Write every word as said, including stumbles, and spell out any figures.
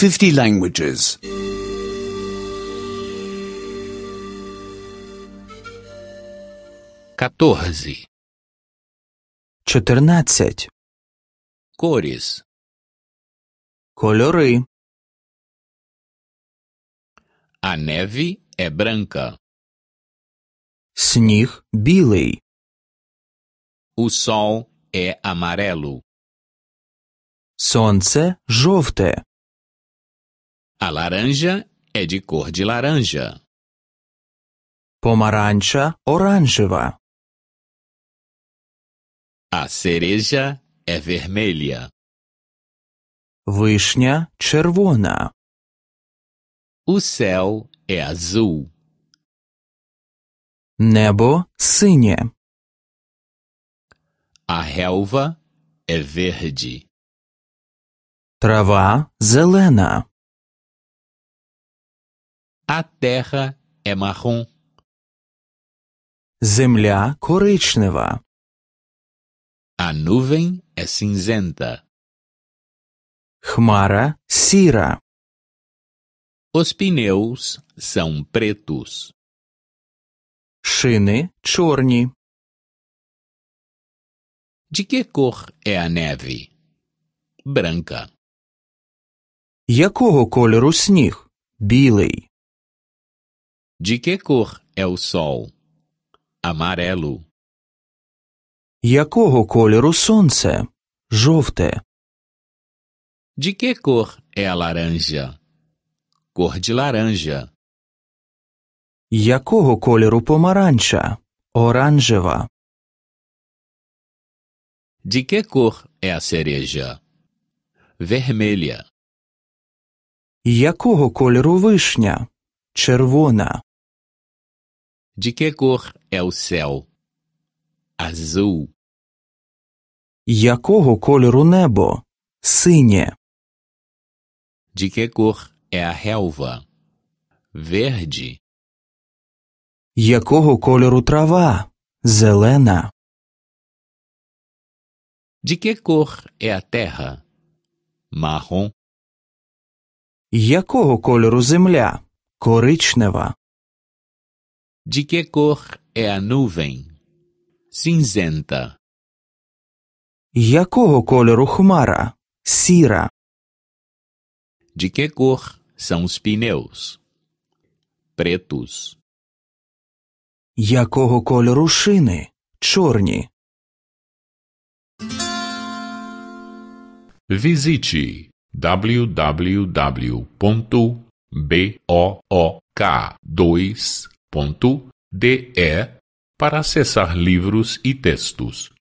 fifty languages. quatorze. чотирнадцять. Cores. Кольори. A neve é branca. Сніг білий. O sol é amarelo. Сонце жовте. A laranja é de cor de laranja. Помаранча оранжева. A cereja é vermelha. Вишня червона. O céu é azul. Небо синє. A relva é verde. Трава зелена. A terra é marrom. Земля коричнева. A nuvem é cinzenta. Хмара сіра. Os pneus são pretos. Шини чорні. De que cor é a neve? Branca. Якого кольору сніг? Білий. De que cor é o sol? Amarelo. Якого кольору сонце? Жовте. De que cor é a laranja? Cor de laranja. Якого кольору помаранча? Оранжева. De que cor é a cereja? Vermelha. Якого кольору вишня? Червона. De que cor é o céu? Azul. Якого кольору небо? Синє. De que cor é a relva? Verde. Якого кольору трава? Зелена. De que cor é a terra? Marrom. Якого кольору земля? Коричнева. De que cor é a nuvem? Cinzenta. Якого кольору хмара? Сіра. De que cor são os pneus? Pretos. Якого кольору шини? Чорні. Visite w w w ponto book dois ponto d e para acessar livros e textos.